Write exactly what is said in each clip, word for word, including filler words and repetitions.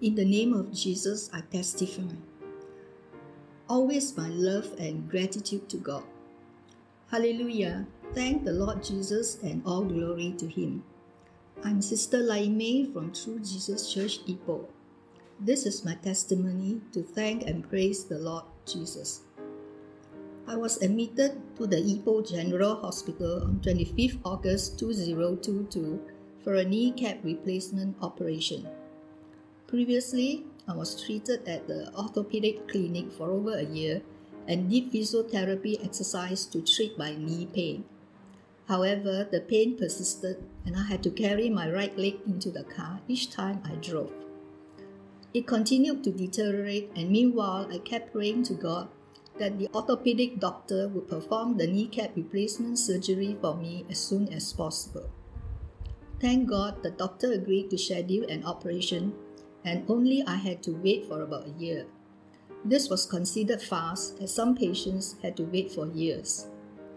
In the name of Jesus, I testify. Always my love and gratitude to God. Hallelujah. Thank the Lord Jesus and all glory to Him. I'm Sister Lai Mei from True Jesus Church, Ipoh. This is my testimony to thank and praise the Lord Jesus. I was admitted to the Ipoh General Hospital on twenty-fifth August two thousand twenty-two for a kneecap replacement operation. Previously, I was treated at the orthopedic clinic for over a year and did physiotherapy exercise to treat my knee pain. However, the pain persisted and I had to carry my right leg into the car each time I drove. It continued to deteriorate, and meanwhile, I kept praying to God that the orthopedic doctor would perform the kneecap replacement surgery for me as soon as possible. Thank God the doctor agreed to schedule an operation, and only I had to wait for about a year. This was considered fast, as some patients had to wait for years.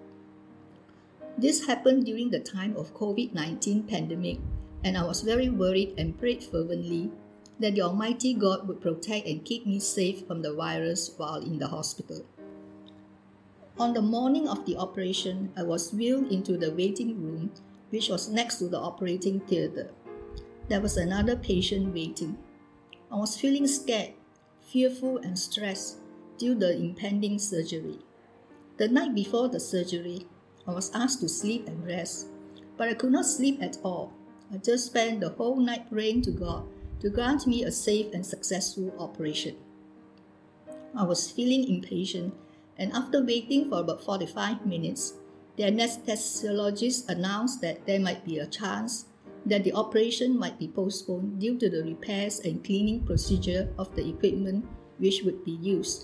This happened during the time of covid nineteen pandemic, and I was very worried and prayed fervently that the Almighty God would protect and keep me safe from the virus while in the hospital. On the morning of the operation, I was wheeled into the waiting room, which was next to the operating theatre. There was another patient waiting. I was feeling scared, fearful and stressed due to the impending surgery. The night before the surgery, I was asked to sleep and rest, but I could not sleep at all. I just spent the whole night praying to God to grant me a safe and successful operation. I was feeling impatient, and after waiting for about forty-five minutes, the anesthesiologist announced that there might be a chance that the operation might be postponed due to the repairs and cleaning procedure of the equipment which would be used.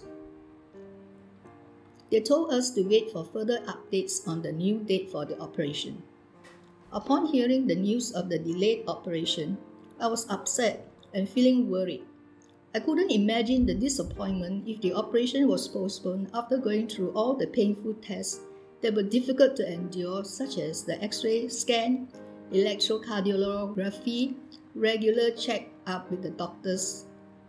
They told us to wait for further updates on the new date for the operation. Upon hearing the news of the delayed operation, I was upset and feeling worried. I couldn't imagine the disappointment if the operation was postponed after going through all the painful tests that were difficult to endure, such as the X-ray scan, electrocardiography, regular check-up with the doctors,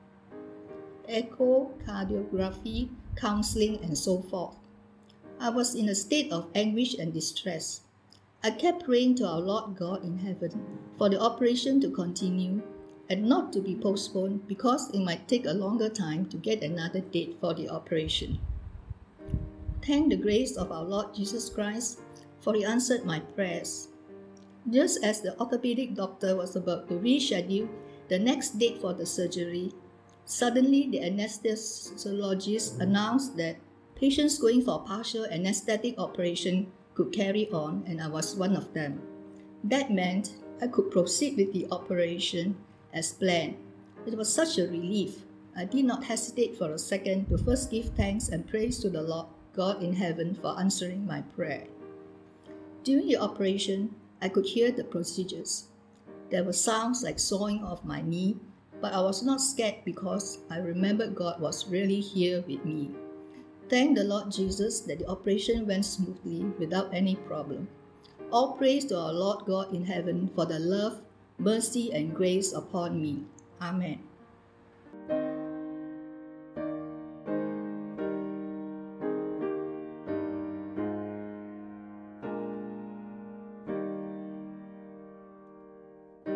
echocardiography, counseling, and so forth. I was in a state of anguish and distress. I kept praying to our Lord God in heaven for the operation to continue and not to be postponed because it might take a longer time to get another date for the operation. Thank the grace of our Lord Jesus Christ, for He answered my prayers. Just as the orthopedic doctor was about to reschedule the next date for the surgery, suddenly the anesthesiologist announced that patients going for partial anesthetic operation could carry on, and I was one of them. That meant I could proceed with the operation as planned. It was such a relief. I did not hesitate for a second to first give thanks and praise to the Lord God in heaven for answering my prayer. During the operation, I could hear the procedures. There were sounds like sawing of my knee, but I was not scared because I remembered God was really here with me. Thank the Lord Jesus that the operation went smoothly without any problem. All praise to our Lord God in heaven for the love, mercy, and grace upon me. Amen.